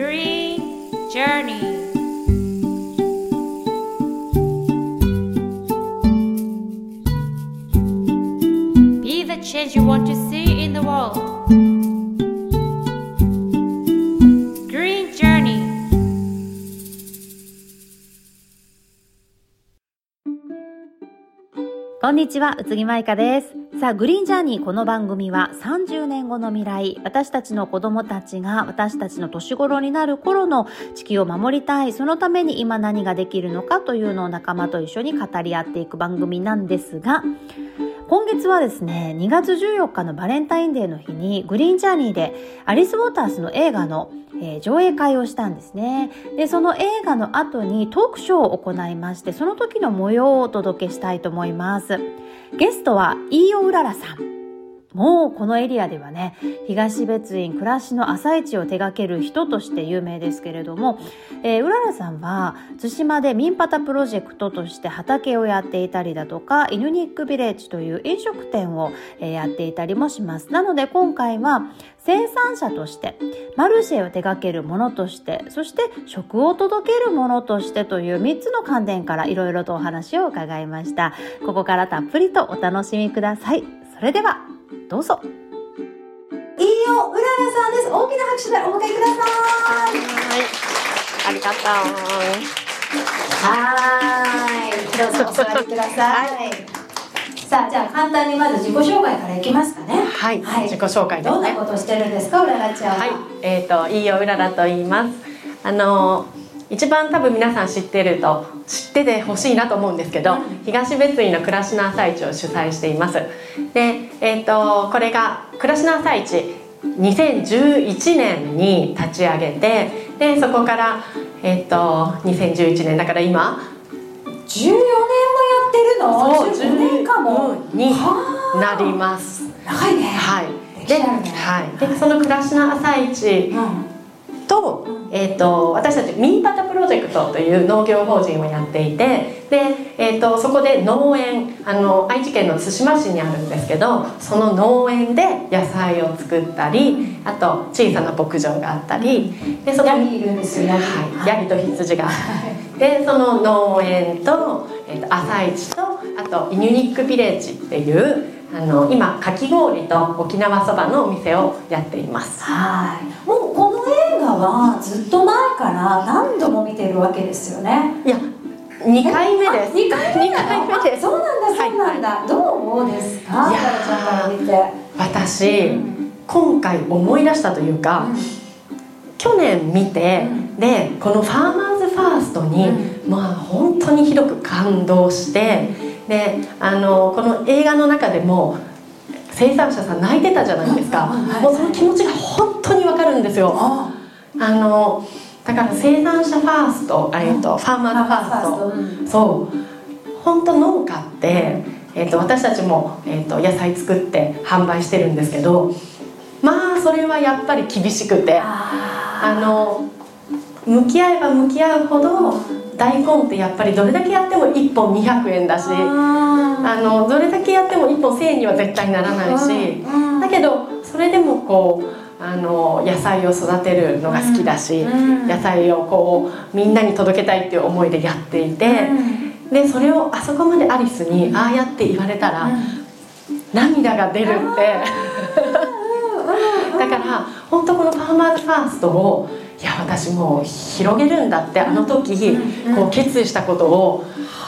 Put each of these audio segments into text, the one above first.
Green Journey. Be the change you want to see in the world. Green Journey. こんにちは、宇津木舞香です。さあ、グリーンジャーニー、この番組は30年後の未来、私たちの子供たちが私たちの年頃になる頃の地球を守りたい、そのために今何ができるのかというのを仲間と一緒に語り合っていく番組なんですが、今月はですね、2月14日のバレンタインデーの日にグリーンジャーニーでアリス・ウォータースの映画の上映会をしたんですね。で、その映画の後にトークショーを行いまして、その時の模様をお届けしたいと思います。ゲストは飯尾うららさん。もうこのエリアではね、東別院暮らしの朝市を手掛ける人として有名ですけれども、うららさんは対馬でミンパタプロジェクトとして畑をやっていたりだとか、イヌニックビレッジという飲食店をやっていたりもします。なので今回は生産者として、マルシェを手掛けるものとして、そして食を届けるものとしてという3つの観点からいろいろとお話を伺いました。ここからたっぷりとお楽しみください。それではどうぞ。飯尾うららさんです。大きな拍手でお迎えください。 はい、ありがとう。 どうぞお座りください。さあ、じゃあ簡単にまず自己紹介からいきますかね。 はい、自己紹介ですね。 どんなことをしてるんですか、うららちゃんは。 はい、飯尾うららと言います。一番多分皆さん知っててほしいなと思うんですけど、東別院の暮らしの朝市を主催しています。で、これが暮らしの朝市2011年に立ち上げて、でそこから2011年だから今 14年もやってるの。 そう、 15年間もになります。 長いね。 はい。でその暮らしの朝市と、私たちミンパタプロジェクトという農業法人をやっていて、で、そこで農園、愛知県の津島市にあるんですけど、その農園で野菜を作ったり、あと小さな牧場があったり、でそのヤギいるんですよ。 はい、ヤギと羊がでその農園と、朝市と、あとイヌニックビレッジっていう今かき氷と沖縄そばのお店をやっています。 はい。もうこの映画はずっと前から何度も見てるわけですよね。 いや、2回目です。 2回目です。そうなんだ、そうなんだ。 はい、 どうですか、うららちゃんから見て。 私、今回思い出したというか、去年見て、でこのファーマーズファーストに、まあ本当にひどく感動して、でこの映画の中でも生産者さん泣いてたじゃないですか。もうその気持ちが本当にわかるんですよ。だから生産者ファースト、ファーマーズファースト、そう本当農家って、私たちも、野菜作って販売してるんですけど、まあそれはやっぱり厳しくて、向き合えば向き合うほど大根ってやっぱりどれだけやっても1本200円だし、どれだけやっても1本1000円には絶対ならないし、だけどそれでもこう野菜を育てるのが好きだし、野菜をこうみんなに届けたいっていう思いでやっていて、でそれをあそこまでアリスにああやって言われたら涙が出るってだから本当このファーマーズファーストを、いや私もう広げるんだってあの時こう決意したことを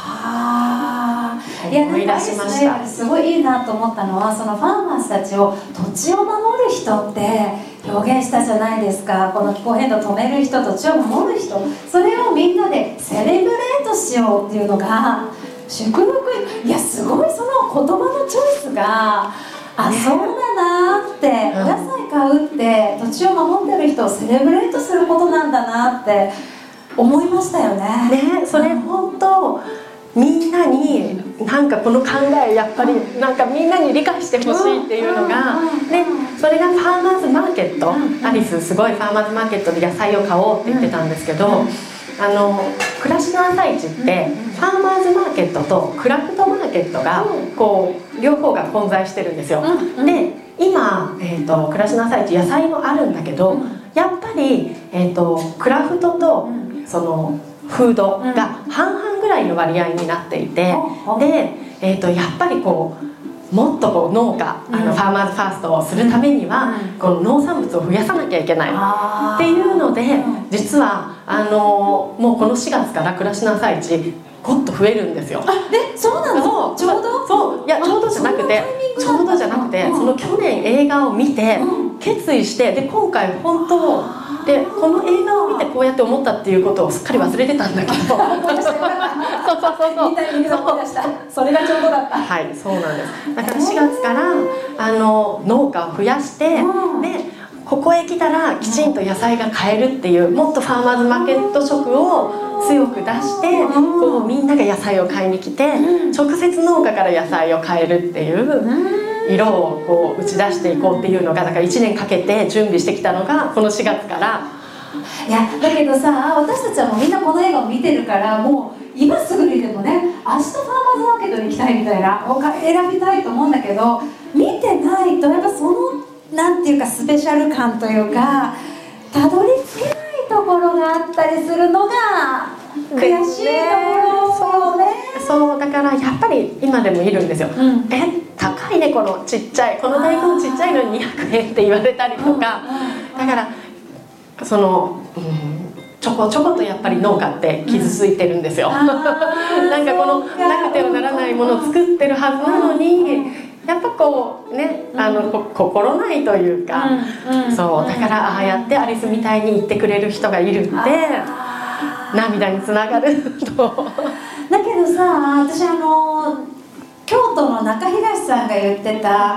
思い出しました。 すごいいいなと思ったのは、そのファーマーズたちを土地を守る人って表現したじゃないですか。この気候変動を止める人、土地を守る人、それをみんなでセレブレートしようっていうのが祝福。いや、すごいその言葉のチョイスがそうだなって、お野菜買うって土地を守ってる人をセレブレートすることなんだなって思いましたよね。 それ本当みんなになんかこの考えやっぱりなんかみんなに理解してほしいっていうのが、でそれがファーマーズマーケット、アリスすごいファーマーズマーケットで野菜を買おうって言ってたんですけど、暮らしの朝市ってファーマーズマーケットとクラフトマーケットがこう両方が混在してるんですよ。で今、暮らしの朝市野菜もあるんだけど、やっぱり、クラフトとそのフードが半々ぐらいの割合になっていて、で、やっぱりこうもっとこう農家ファーマーズファーストをするためには、この農産物を増やさなきゃいけないっていうので、実はもうこの4月から暮らしの朝市ゴッと増えるんですよ。 そうなの？ちょうど？ そう、いやちょうどじゃなくて、その去年映画を見て決意して、で今回本当でこの映画を見てこうやって思ったっていうことをすっかり忘れてたんだけど思い出したよかったそうみたいに思い出した。それがちょうどだった。 はい、そうなんです。だから4月から農家を増やして、でここへ来たらきちんと野菜が買えるっていう、もっとファーマーズマーケット色を強く出して、こうみんなが野菜を買いに来て、直接農家から野菜を買えるっていう色をこう打ち出していこうっていうのが、だから1年かけて準備してきたのがこの4月から。 いやだけどさ、私たちはもうみんなこの映画を見てるから、もう今すぐにでもね、明日ファーマーズマーケットに行きたいみたいな、選びたいと思うんだけど、見てないとやっぱそのなんていうかスペシャル感というか、たどり着けないところがあったりするのが悔しいところよね。 そうだからやっぱり今でもいるんですよ。高いねこのちっちゃい、この大根ちっちゃいのに200円って言われたりとか、だからその、ちょこちょことやっぱり農家って傷ついてるんですよ。なんかこのなくてはならないものを作ってるはずなのに、やっぱこうね、心ないというか、そうだからああやってアリスみたいに言ってくれる人がいるって涙につながると。 だけどさ、私京都の中東さんが言ってた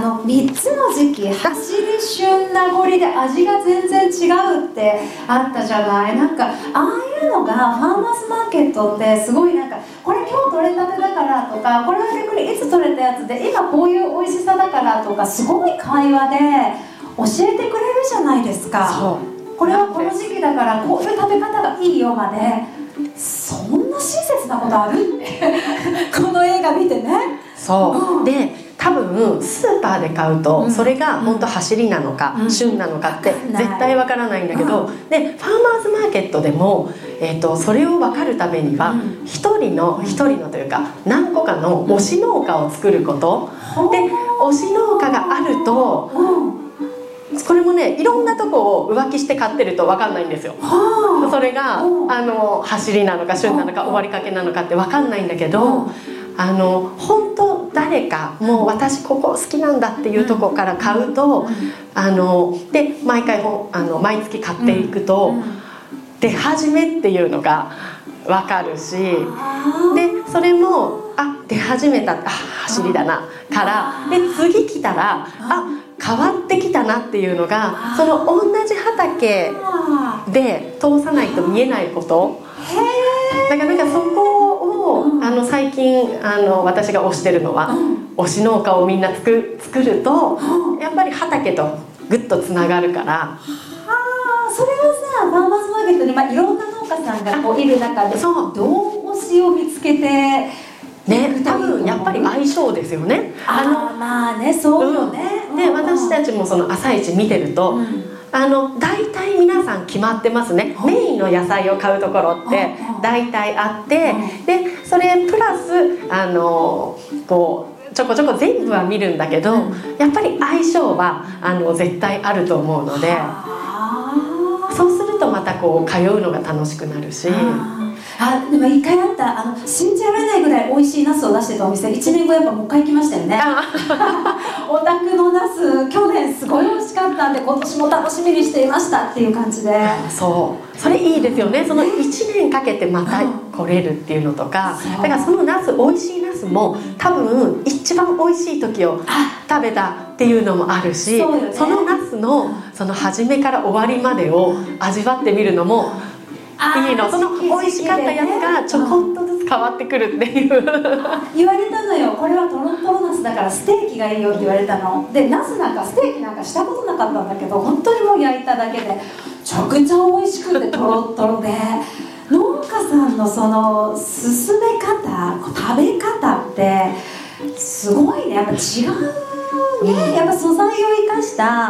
3つの時期、走り、旬、名残で味が全然違うってあったじゃない。なんかああいうのがファーマーズマーケットってすごい、なんかこれ今日取れたてだからとか、これは逆にいつ取れたやつで今こういう美味しさだからとか、すごい会話で教えてくれるじゃないですか。これはこの時期だからこういう食べ方がいいよまで。そんな親切なことあるってこの映画見てね。 そう、で多分スーパーで買うと、それが本当走りなのか、旬なのかって絶対わからないんだけど、でファーマーズマーケットでも、それを分かるためには一人のというか何個かの推し農家を作ることで、推し農家があると、これもね、いろんなとこを浮気して買ってると分かんないんですよ。それが走りなのか旬なのか終わりかけなのかって分かんないんだけど、本当誰かもう私ここ好きなんだっていうとこから買うと、で毎回毎月買っていくと、出始めっていうのが分かるし、でそれも出始めた、走りだなから、で次来たら変わってきたなっていうのが、その同じ畑で通さないと見えないこと。だからなんかそこを最近私が推してるのは、推し農家をみんな作るとやっぱり畑とグッとつながるから。 それはさ、ファーマーズマーケットに、いろんな農家さんがこういる中で、どう推しを見つけてね、多分やっぱり相性ですよね。 まあね、そうよね。 で私たちもその朝市見てると、大体皆さん決まってますね。メインの野菜を買うところって大体あって、でそれプラスこうちょこちょこ全部は見るんだけど、やっぱり相性は絶対あると思うので、そうするとまたこう通うのが楽しくなるし。 でも一回あった、信じられないぐらい美味しいナスを出してたお店、1年後やっぱもう一回行きましたよね。お宅のナス去年すごい美味しかったんで、今年も楽しみにしていましたっていう感じで。それいいですよね。その1年かけてまた来れるっていうのとか、だからそのナス、美味しいナスも多分一番美味しい時を食べたっていうのもあるし、そのナスのその初めから終わりまでを味わってみるのもいいの。その美味しかったやつがちょこっとずつ変わってくるっていう言われたのよ。これはトロトロナスだからステーキがいいよって言われたので、ナスなんかステーキなんかしたことなかったんだけど、本当にもう焼いただけでめちゃくちゃ美味しくてトロトロで、農家さんのその進め方、食べ方ってすごいね。やっぱ違うね。やっぱ素材を生かした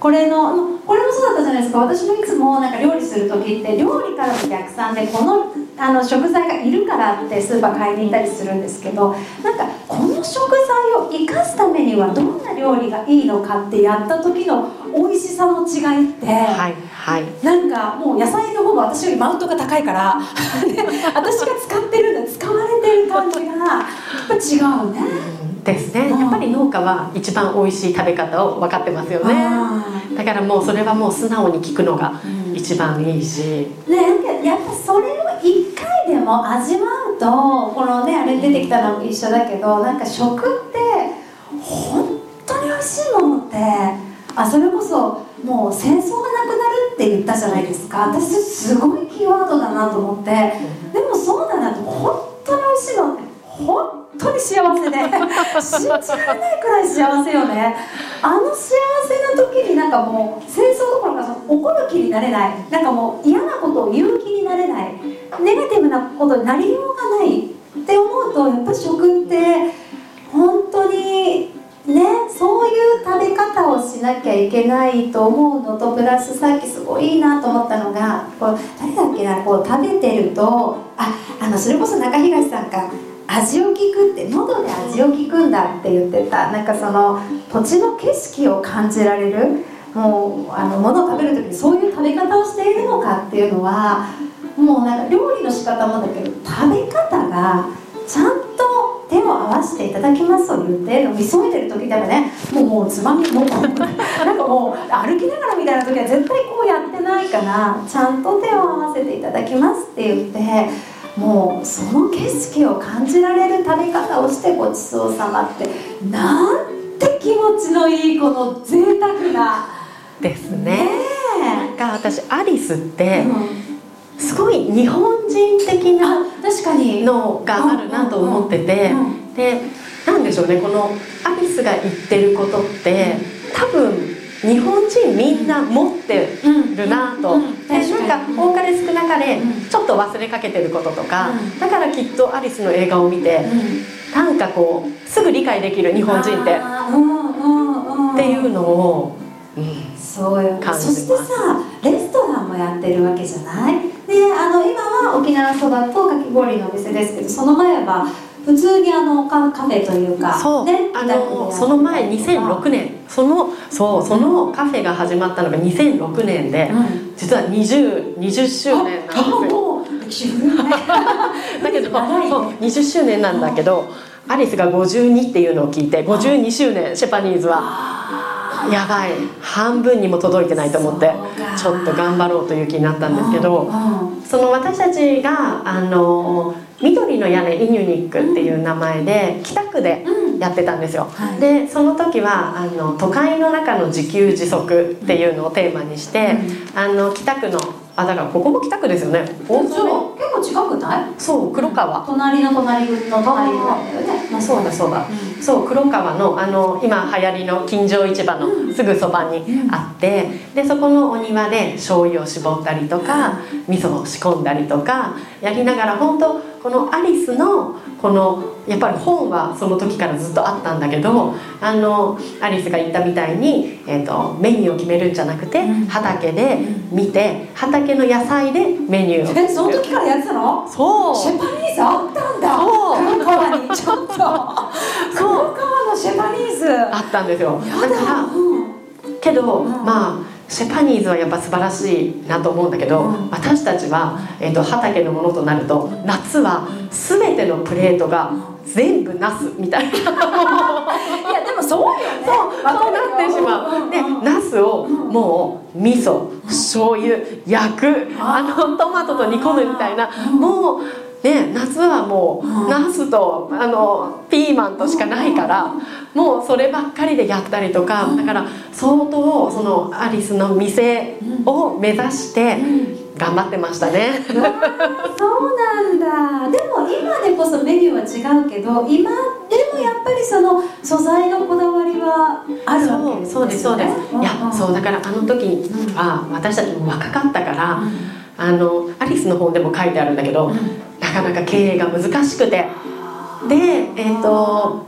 これもそうだったじゃないですか。私もいつもなんか料理する時って料理からの逆算でこの食材がいるからってスーパー買いに行ったりするんですけど、なんかこの食材を生かすためにはどんな料理がいいのかってやった時の美味しさの違いって、 はいはい、 なんかもう野菜の方が私よりマウントが高いから私が使ってるんだ、使われてる感じがやっぱ違うね、 ですね。やっぱり農家は一番美味しい食べ方を分かってますよね。だからもうそれはもう素直に聞くのが一番いいし、 やっぱそれを一回でも味わうと、このねあれ出てきたのも一緒だけど、なんか食って本当に美味しいものってそれこそもう戦争がなくなるって言ったじゃないですか。私すごいキーワードだなと思って、でもそうだなと、本当に美味しいのって本当に幸せで信じられないくらい幸せよね。幸せな時になんかもう戦争どころか怒る気になれない、なんかもう嫌なことを言う気になれない、ネガティブなことになりようがないって思うと、やっぱり食って本当にね、そういう食べ方をしなきゃいけないと思うのと、プラスさっきすごいいいなと思ったのが、誰だっけな、こう食べてるとそれこそ中東さんが味を聞くって、喉で味を聞くんだって言ってた。なんかその土地の景色を感じられる、もう物を食べる時にそういう食べ方をしているのかっていうのは、もうなんか料理の仕方もだけど食べ方がちゃんと手を合わせていただきますと言ってるの。急いでる時だからね、もうつまみもうなんかもう歩きながらみたいな時は絶対こうやってないから、ちゃんと手を合わせていただきますって言って、もうその景色を感じられる食べ方をしてごちそうさまって、なんて気持ちのいいこの贅沢なですね。なんか私アリスって、すごい日本人的なのがあるなと思ってて、で、なんでしょうね、このアリスが言ってることって多分日本人みんな持ってるなと、なんか多かれ少なかれちょっと忘れかけてることとか、だからきっとアリスの映画を見て、なんかこうすぐ理解できる日本人ってっていうのをそうよね。 感じます。 そしてさ、レストランもやってるわけじゃない。で、今は沖縄そばとかき氷のお店ですけど、その前は普通にカフェというか、 そうね、 その前2006年そのカフェが始まったのが2006年で、実は20周年なんですよ。 もう歴史古いねだけどそう20周年なんだけど、アリスが52っていうのを聞いて、52周年シェパニーズはやばい、半分にも届いてないと思って、ちょっと頑張ろうという気になったんですけど、その私たちが緑の屋根イニュニックっていう名前で北区でやってたんですよ、でその時は都会の中の自給自足っていうのをテーマにして、北区のだからここも北区ですよね。 結構近くない？ そう、黒川、 隣の隣の隣だよね。 そうだそうだ、そう黒川の今流行りの金城市場のすぐそばにあって、でそこのお庭で醤油を絞ったりとか味噌を仕込んだりとかやりながら、本当このアリスのこのやっぱり本はその時からずっとあったんだけど、アリスが言ったみたいに、メニューを決めるんじゃなくて、畑で見て畑の野菜でメニューを作る。 その時からやってたの？ そうシェパニーズあったんだ。黒川にちょっと黒川のシェパニーズあったんですよ。だからけど、まあシェパニーズはやっぱ素晴らしいなと思うんだけど、私たちは、畑のものとなると夏は全てのプレートが全部ナスみたいないやでもそうよね。 そうなってしまう。でナスをもう味噌醤油焼く、トマトと煮込むみたいな、もうね、夏はもうナスとピーマンとしかないから、もうそればっかりでやったりとか、だから相当そのアリスの店を目指して頑張ってましたね。 そうなんだ。でも今でこそメニューは違うけど、今でもやっぱりその素材のこだわりはあるわけですね。 そうですそうです。いや、そうだから時は私たちも若かったから、アリスの本でも書いてあるんだけど、なかなか経営が難しくて、で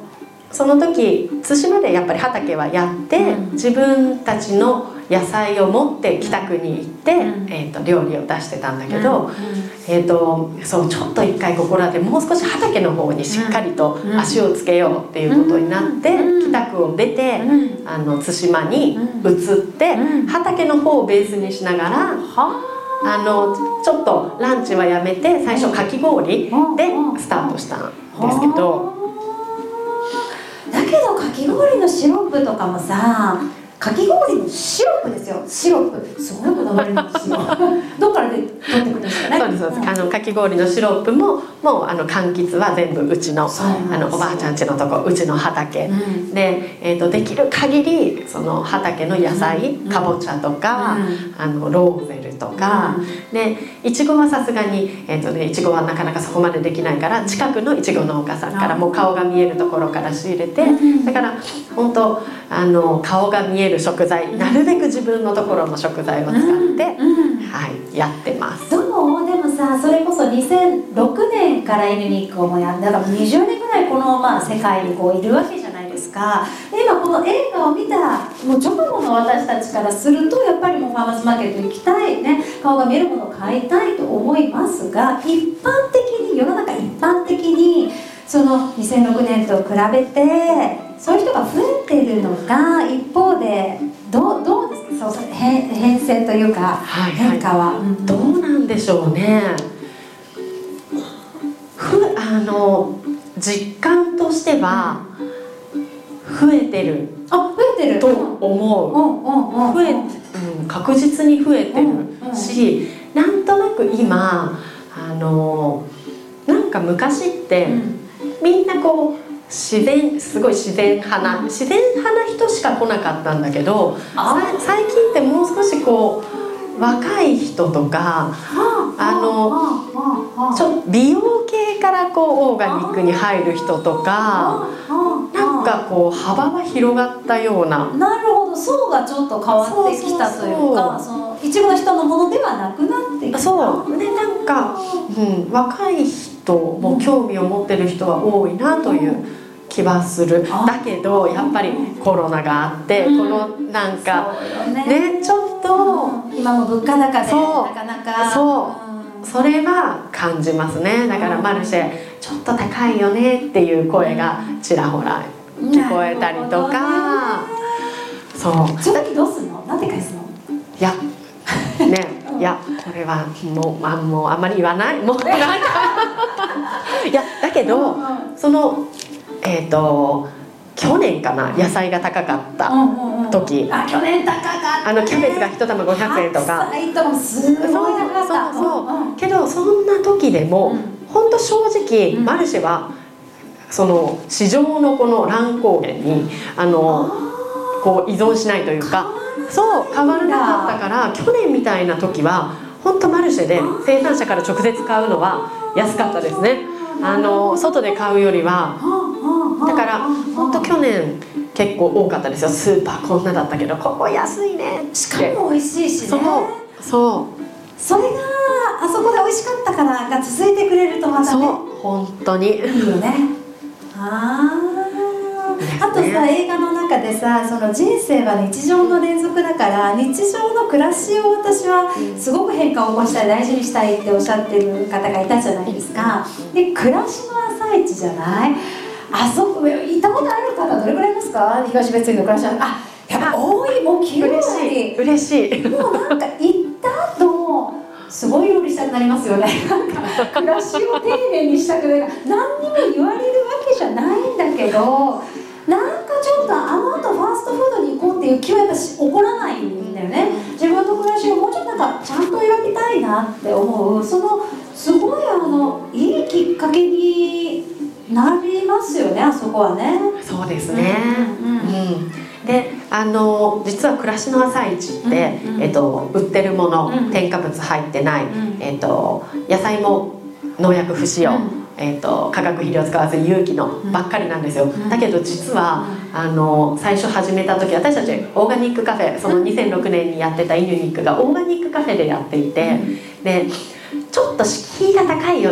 その時対馬でやっぱり畑はやって、自分たちの野菜を持って北区に行って、料理を出してたんだけど、そうちょっと一回ここらでもう少し畑の方にしっかりと足をつけようっていうことになって、北区を出て、対馬に移って、畑の方をベースにしながら、ちょっとランチはやめて最初かき氷でスタートしたんですけど、 だけどかき氷のシロップとかもさ、かき氷のシロップですよ、シロップすごいこだわりなんですよどっからで取ってくるんですかね。 そうですそうです、かき氷のシロップももう柑橘は全部うちのおばあちゃん家のとこ、うちの畑、で、できる限りその畑の野菜、かぼちゃとか、ローゼルとか、でいちごはさすがにいちごはなかなかそこまでできないから、近くのいちご農家さんからもう顔が見えるところから仕入れて、だから本当顔が見える食材、なるべく自分のところの食材を使って、はい、やってます。 でもさ、それこそ2006年から犬肉をもやって、だから20年ぐらいこの、世界にこういるわけじゃないですか。で今この映画を見たもう直後の私たちからすると、やっぱりもうファーマーズマーケット行きたいね、顔が見えるものを買いたいと思いますが、一般的に世の中一般的にその2006年と比べてそういう人が増えているのが、一方でどうですか、そう変遷というか、変化は、 どうなんでしょうね。実感としては増えてると思う。確実に増えてるし、なんとなく今なんか昔って、みんなこうすごい自然派な人しか来なかったんだけど、最近ってもう少しこう若い人とか、美容系からこうオーガニックに入る人とか、なんかこう幅が広がったような。 なるほど、層がちょっと変わってきたというか、その一部の人のものではなくなってきた。 そうで、なんか、若い人も興味を持ってる人は多いなという気はする。だけどやっぱりコロナがあって、このなんかね、ちょっと今も物価高でなかなか、 それは感じますね。だからマルシェちょっと高いよねっていう声がちらほら聞こえたりとか、 その時どうすんの？なんで返すの？ いやこれはもうあんまり言わない、もうなんかいやだけど、その去年かな、野菜が高かった時、 去年高かったね、 キャベツが1玉500円とか、 すごい高かった。 けどそんな時でも、本当正直、マルシェはその市場のこの乱高下にこう依存しないというか、変わらなかったから、去年みたいな時は本当マルシェで生産者から直接買うのは安かったですね。外で買うよりは。だから本当去年結構多かったですよ。スーパーこんなだったけどここ安いねって。 しかも美味しいしね。それがあそこで美味しかったからが続いてくれるとまたね、 本当にいいよね。あとさ、映画の中でさ、その人生は日常の連続だから、日常の暮らしを私はすごく変化を起こしたい、大事にしたいっておっしゃってる方がいたじゃないですか。で、暮らしの朝市じゃない、あそこ行ったことある方どれくらいいますか？東別院の暮らしは。やっぱ多い、もう9割。 嬉しい。 もうなんか行った後すごい料理したくなりますよね。なんか暮らしを丁寧にしたくない、何にも言われるわけじゃないんだけど、なんかちょっと後ファーストフードに行こうっていう気はやっぱ起こらないんだよね。自分の暮らしをもうちょっとなんかちゃんと描きたいなって思う、そのすごいいいきっかけになりますよね、あそこはね。 そうですね。で実は暮らしの朝市って、売ってるもの、添加物入ってない、野菜も農薬不使用、化学肥料使わず有機のばっかりなんですよ。だけど実は最初始めた時、私たちオーガニックカフェ、その2006年にやってたイヌニックがオーガニックカフェでやっていて、でちょっと敷居が高いよね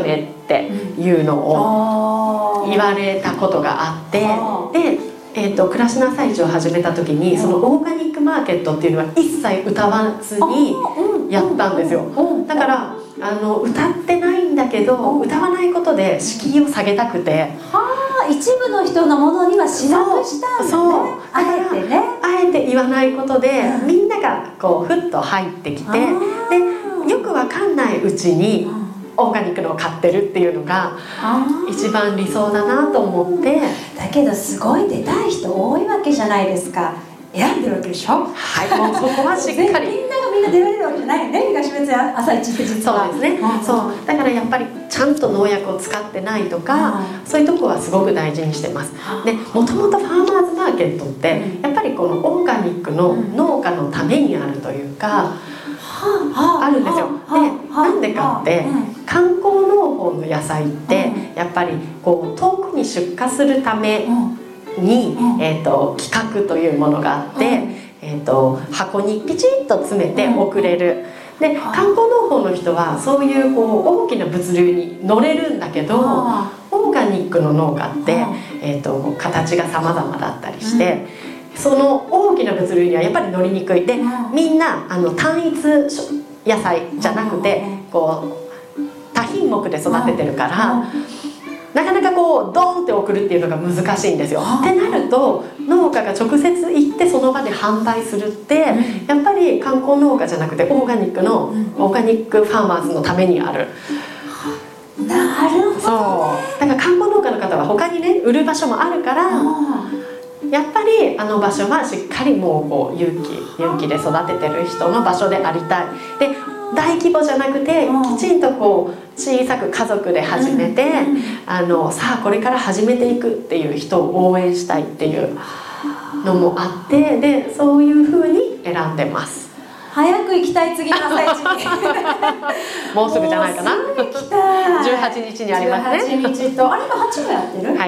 っていうのを言われたことがあって、で、暮らしの朝市を始めた時にそのオーガニックマーケットっていうのは一切歌わずにやったんですよ。だから歌ってないんだけど歌わないことで敷居を下げたくて、 一部の人のものにはしなくしたんだね。あえてね、 あえて言わないことで、みんながこうふっと入ってきて、でよくわかんないうちにオーガニックのを買ってるっていうのが一番理想だなと思って。 だけどすごい出たい人多いわけじゃないですか。選んでるわけでしょ。 はい、もうそこはしっかりみんなが出られるわけじゃないよね、東別朝市って実は。 そうですね、そうだからやっぱりちゃんと農薬を使ってないとか、そういうとこはすごく大事にしてます。で、もともとファーマーズマーケットってやっぱりこのオーガニックの農家のためにあるというか、あるんですよ。で、なんでかって観光農法の野菜ってやっぱりこう遠くに出荷するために、規格というものがあって、箱にピチッと詰めて送れる。で、観光農法の人はそういうこう大きな物流に乗れるんだけど、オーガニックの農家って、形が様々だったりして、その大きな物流にはやっぱり乗りにくい。で、みんな単一野菜じゃなくてこう多品目で育ててるから、なかなかこうドンって送るっていうのが難しいんですよ。ってなると農家が直接行ってその場で販売するって、やっぱり観光農家じゃなくてオーガニックファーマーズのためにある。 なるほどね。 そうだから観光農家の方は他にね売る場所もあるから、やっぱりあの場所はしっかりもうこう有機で育ててる人の場所でありたい。で、大規模じゃなくてきちんとこう小さく家族で始めて、さあこれから始めていくっていう人を応援したいっていうのもあって、でそういう風に選んでます。 早く行きたい、次の朝市にもうすぐじゃないかな。 行きたい。 18日にありますね。 18日とあれが8もやってる？ はい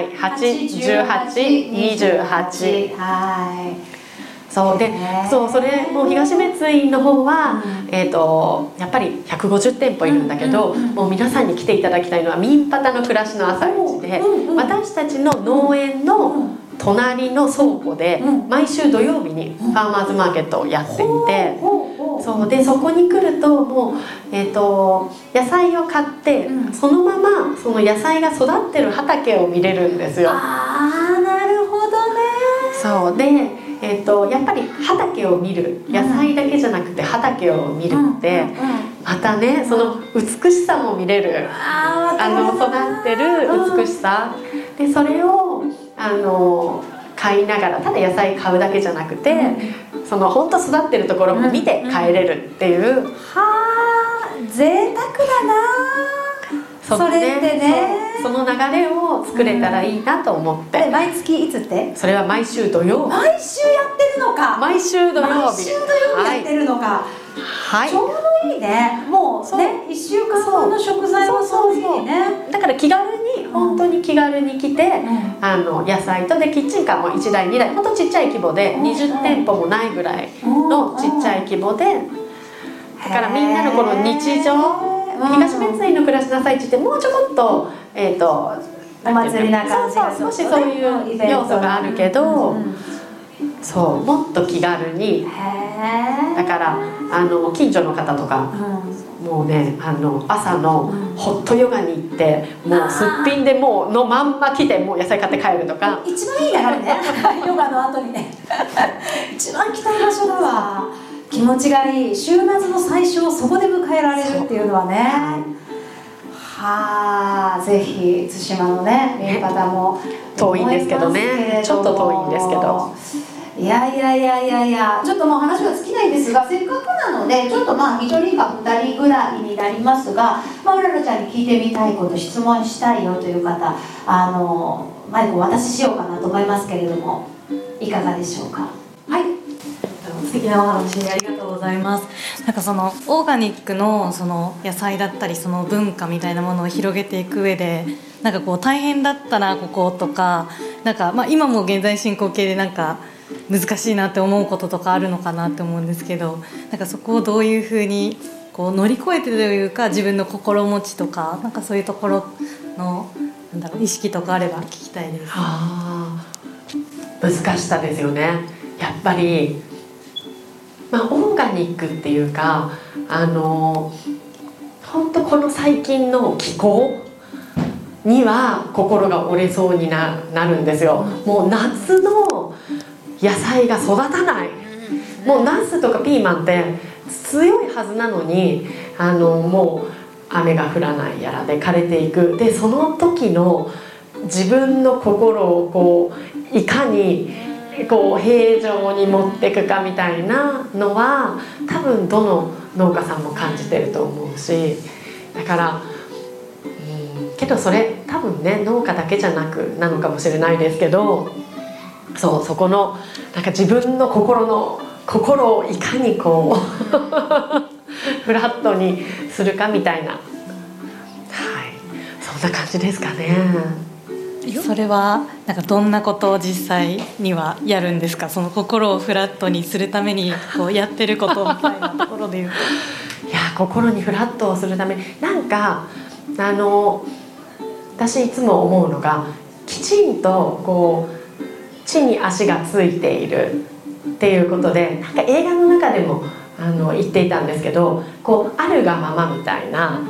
、8、18、28。 はい。 そうで、それもう東別院の方は、やっぱり150店舗いるんだけど、もう皆さんに来ていただきたいのは民パタの暮らしの朝市で、私たちの農園の隣の倉庫で毎週土曜日にファーマーズマーケットをやっていて、そうで、そこに来るともう、野菜を買ってそのままその野菜が育ってる畑を見れるんですよ。 ああ、なるほどね。 そうで、やっぱり畑を見る、野菜だけじゃなくて畑を見るってまたね、その美しさも見れる。育ってる美しさで、それを買いながら、ただ野菜買うだけじゃなくて、その本当育ってるところも見て帰れるっていう、 はあ、贅沢だな。それってね、 その流れを作れたらいいなと思って。 毎月いつって？ それは毎週土曜日。 毎週やってるのか。 毎週土曜日。 毎週土曜日やってるのか。 はい。 ちょうどいいね。もうね、1週間分の食材もそういいね。 だから気軽に、本当に気軽に来て、野菜とでキッチンカーも1台2台、本当ちっちゃい規模で20店舗もないぐらいのちっちゃい規模で、だからみんなのこの日常。東別院の暮らしの朝市ってもうちょこっとお祭りな感じが少しそういう要素があるけど、そうもっと気軽に。だから近所の方とか、もうね朝のホットヨガに行って、もうすっぴんでもうのまんま来て、もう野菜買って帰るとか。 一番いい流れねヨガの後にね一番来たい場所だわ。気持ちがいい。週末の最初をそこで迎えられるっていうのはね、はあ、ぜひ対馬のね民パタも遠いんですけどね、ちょっと遠いんですけど、 いやちょっともう話は尽きないんですが、せっかくなのでちょっと1人か2人ぐらいになりますが、うららちゃんに聞いてみたいこと、質問したいよという方、マイクをお渡ししようかなと思いますけれども、いかがでしょうか。はい、 素敵なお話ありがとうございます。なんかそのオーガニックのその野菜だったり、その文化みたいなものを広げていく上で、なんかこう大変だったなこことか、なんか今も現在進行形でなんか難しいなって思うこととかあるのかなって思うんですけど、なんかそこをどういうふうにこう乗り越えてというか自分の心持ちとかなんかそういうところのなんだろう意識とかあれば聞きたいです。 難しさですよね。やっぱり、オーガニックっていうか本当この最近の気候には心が折れそうになるんですよ。もう夏の野菜が育たない。もうナスとかピーマンって強いはずなのにもう雨が降らないやらで枯れていく。でその時の自分の心をこういかにこう平常に持っていくかみたいなのは多分どの農家さんも感じてると思うし、だからけどそれ多分ね農家だけじゃなくなのかもしれないですけど、そこのなんか自分の心をいかにこうフラットにするかみたいな、そんな感じですかね。 それはなんかどんなことを実際にはやるんですか？その心をフラットにするためにこうやってることみたいなところでいうといや心にフラットをするためになんか私いつも思うのがきちんとこう地に足がついているっていうことで、なんか映画の中でも言っていたんですけど、こうあるがままみたいな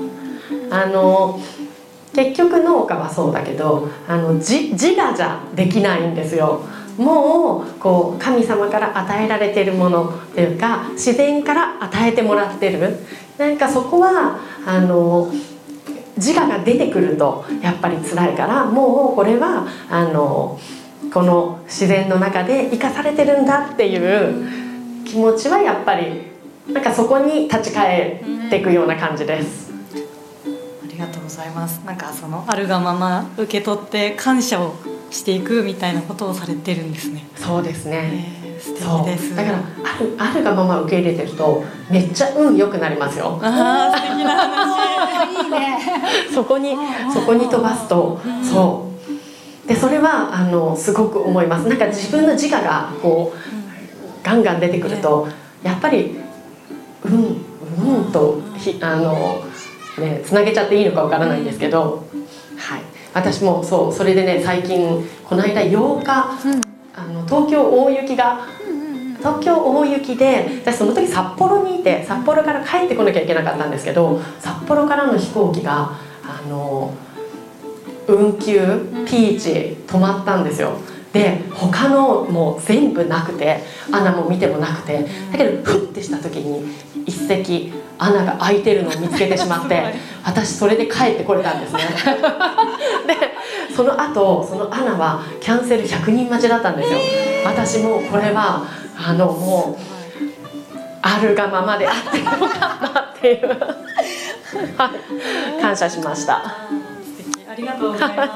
結局農家はそうだけど自我じゃできないんですよ。もうこう神様から与えられているものっていうか自然から与えてもらってる、なんかそこは自我が出てくるとやっぱり辛いから、もうこれはこの自然の中で生かされてるんだっていう気持ちはやっぱりなんかそこに立ち返っていくような感じです。 ありがとうございます。なんかそのあるがまま受け取って感謝をしていくみたいなことをされてるんですね。 そうですね、 素敵です。 だからあるがまま受け入れてるとめっちゃ運良くなりますよ。 素敵な話。 いいね。 そこに飛ばすと、そうでそれはすごく思います。なんか自分の自我がこうガンガン出てくるとやっぱりとつなげちゃっていいのかわからないんですけど、私もそれでね最近この間8日、東京大雪で私その時札幌にいて札幌から帰ってこなきゃいけなかったんですけど、札幌からの飛行機が運休ピーチ止まったんですよ。で他のもう全部なくて穴も見てもなくて、だけどフッてした時に一隻穴が開いてるのを見つけてしまって私それで帰ってこれたんですね。でその後その穴はキャンセル100人待ちだったんですよ。私もこれはもうあるがままであってよかったっていう感謝しました。 素敵、ありがとうございます。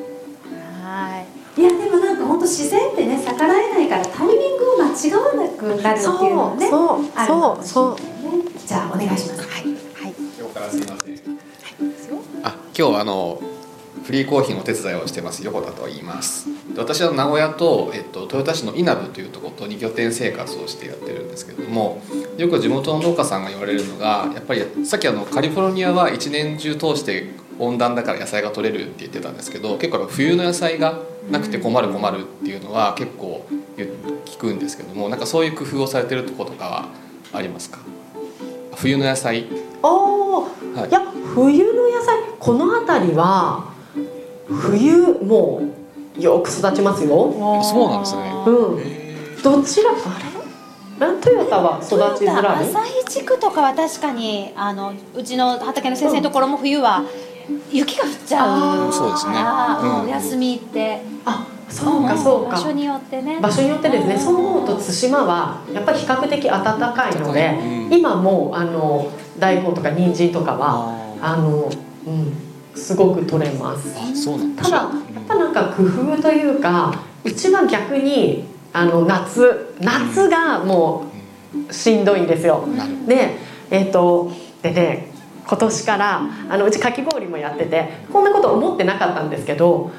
いやでもなんか本当自然ってね逆らえないからタイミングを間違わなくなるっていうのね、あるかもしれないね。じゃあお願いします。 横からすいません。今日フリーコーヒーのお手伝いをしてます横田と言います。私は名古屋と、豊田市の稲部というところと2拠点生活をしてやってるんですけれども、よく地元の農家さんが言われるのがやっぱりさっきカリフォルニアは一年中通して温暖だから野菜が取れるって言ってたんですけど、結構冬の野菜がなくて困るっていうのは結構聞くんですけども、なんかそういう工夫をされてるところとかはありますか？冬の野菜。いや冬の野菜この辺りは冬もうよく育ちますよ。 そうなんですね。 どちらトヨタは育ちづらい。 旭地区とかは確かにうちの畑の先生のところも冬は雪が降っちゃう。 そうですね。 お休みってそうか場所によってね。 場所によってですね。そう思うと対馬はやっぱり比較的暖かいので、今も大根とか人参とかはすごく取れます。ただやっぱなんか工夫というか、うちは逆に夏がもうしんどいんですよ。でね今年からうちかき氷もやっててこんなこと思ってなかったんですけど、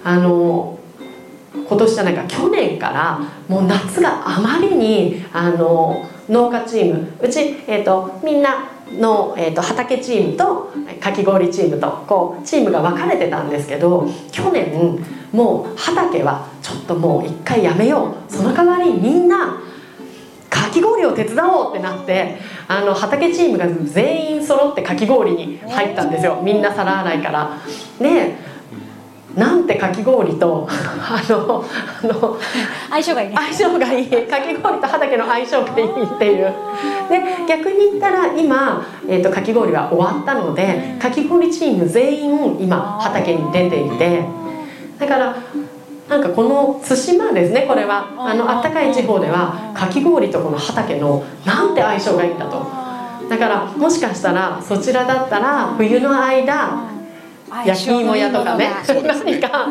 今年じゃないか去年からもう夏があまりに農家チームうち、みんなの、畑チームとかき氷チームとこうチームが分かれてたんですけど、去年もう畑はちょっともう一回やめよう、その代わりみんなかき氷を手伝おうってなって、畑チームが全員揃ってかき氷に入ったんですよ。みんな皿洗いからで、なんてかき氷と相性がいいね。 相性がいい、かき氷と畑の相性がいいっていう。で逆に言ったら今、かき氷は終わったので、かき氷チーム全員今畑に出ていて、だからなんかこの対馬ですね、これはあったかい地方ではかき氷とこの畑のなんて相性がいいんだと。だからもしかしたらそちらだったら冬の間焼き芋屋とかね、何か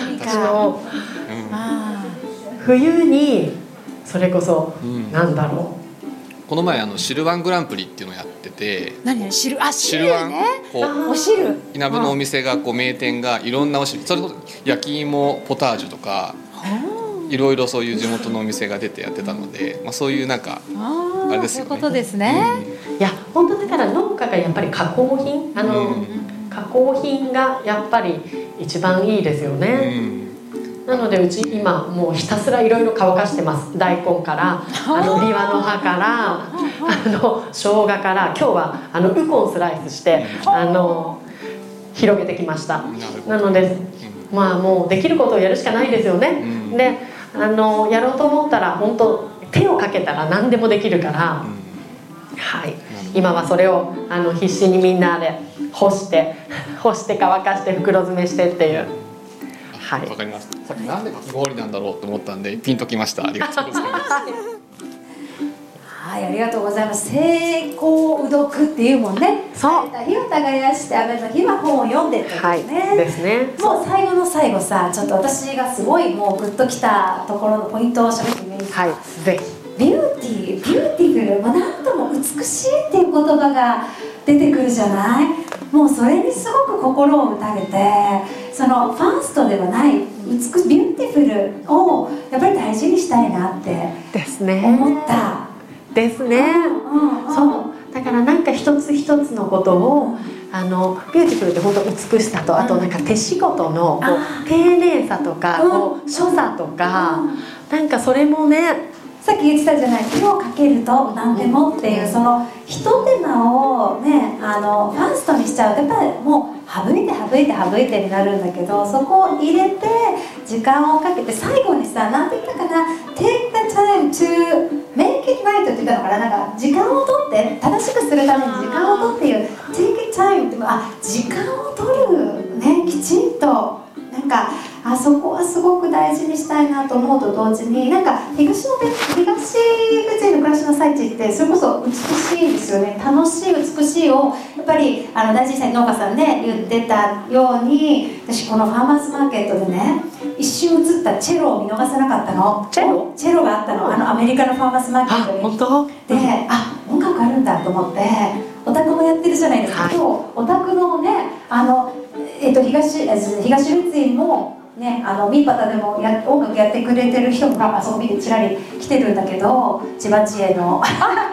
冬にそれこそ、なんだろう、 この前汁ワングランプリっていうのをやってて、 汁ワンね、 こうお汁いなぶのお店がこう名店がいろんなお汁、それこそ焼き芋ポタージュとかいろいろそういう地元のお店が出てやってたので、そういうなんかあれですよね。 そういうことですね。 いや本当だから農家がやっぱり加工品加工品がやっぱり一番いいですよね。なのでうち今もうひたすらいろいろ乾かしてます。大根からビワの葉から生姜から、今日はウコンスライスして広げてきました。なのでまあもうできることをやるしかないですよね。でやろうと思ったら本当手をかけたら何でもできるから、はい、今はそれを必死にみんなで干して乾かして袋詰めしてっていう。はい、わかります。さっきなんでかき氷なんだろうと思ったんでピンときました。ありがとうございます。 はい、ありがとうございます。成功うどくっていうもんね。 そう。 火を耕してあげた日は本を読んでってことですね。 はい、ですね。 もう最後の最後さ、ちょっと私がすごいもうグッときたところのポイントを喋ってみますか。 はい、ぜひ。 ビューティフル、なんとも美しいっていう言葉が出てくるじゃない。もうそれにすごく心を打たれて、そのファーストではないビューティフルをやっぱり大事にしたいなってですね。 思ったですね。そうだからなんか一つ一つのことをビューティフルって本当美しさと、あとなんか手仕事のこう丁寧さとか、こう所作とか、なんかそれもね、 さっき言ってたじゃない、手をかけると何でもっていう、そのひと手間をねファーストにしちゃうとやっぱりもう省いてになるんだけど、そこを入れて時間をかけて最後にさ、何て言ったかな、 Take the time to make it right って言ったのかな、なんか時間をとって正しくするために時間をとっていう Take it time って時間を取るね、きちんとなんかそこはすごく大事にしたいなと思うと同時に、なんか東ベトナムの暮らしの最中ってそれこそ美しいんですよね。楽しい美しいをやっぱり大事にしたい農家さんね言ってたように、私このファーマーズマーケットでね一瞬映ったチェロを見逃せなかったの。チェロがあったの、アメリカのファーマーズマーケットに。 本当で、音楽あるんだと思って、お宅もやってるじゃないですか。今日お宅のね東ルツイもね、ミーパタでも音楽やってくれてる人もあそこ見てちらり来てるんだけど、千葉知恵の音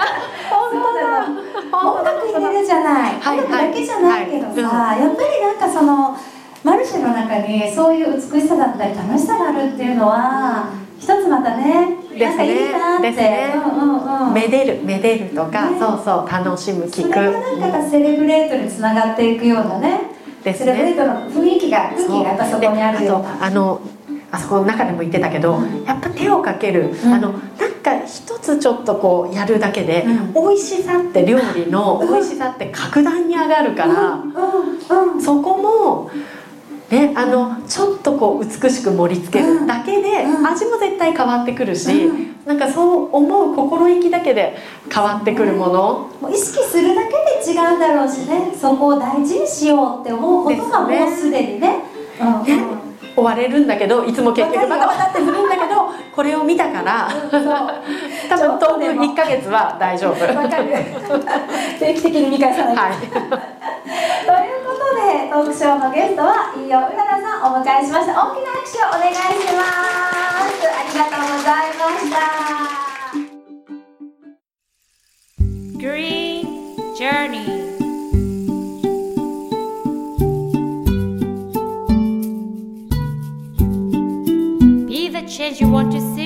楽入れるじゃない、音楽だけじゃないけどさ、やっぱりなんかそのマルシェの中にそういう美しさだったり楽しさがあるっていうのは一つまたね、なんかいいなって、 めでるとか、そうそう楽しむ、聞く、 それがなんかセレブレートにつながっていくようなね、セレブレートの雰囲気がやっぱそこにあるような。 あそこの中でも言ってたけど、やっぱ手をかける、なんか一つちょっとこうやるだけで、美味しさって料理の美味しさって格段に上がるから、そこもね、ちょっとこう美しく盛り付けるだけで味も絶対変わってくるし、なんかそう思う心意気だけで変わってくるもの、 もう意識するだけで違うんだろうしね、そこを大事にしようって思うことがもうすでにね終われるんだだけど、いつも結局またまたってするんだけど、これを見たから多分当分1ヶ月は大丈夫。 わかる定期的に見返さないと、はい、ということでトークショーのゲストは飯尾うららさんをお迎えしました。大きな拍手をお願いします。ありがとうございました。 Green journey. Be the change you want to see